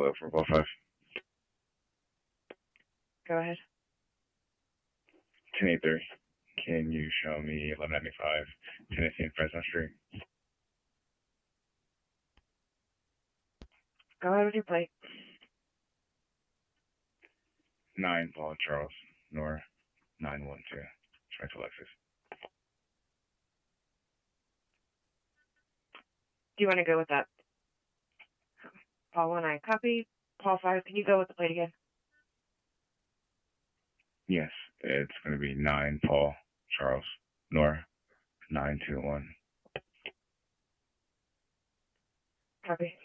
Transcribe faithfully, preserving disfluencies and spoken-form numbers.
Hello, for Paul five. Go ahead. ten eighty-three. Can you show me eleven ninety-five, Tennessee and Fresno Street? Go ahead with your plate. nine Paul Charles, Nora, nine one two, Trent Alexis. Do you want to go with that? Paul one, I copy. Paul five, can you go with the plate again? Yes, it's going to be nine Paul Charles, Nora, nine two one. Copy.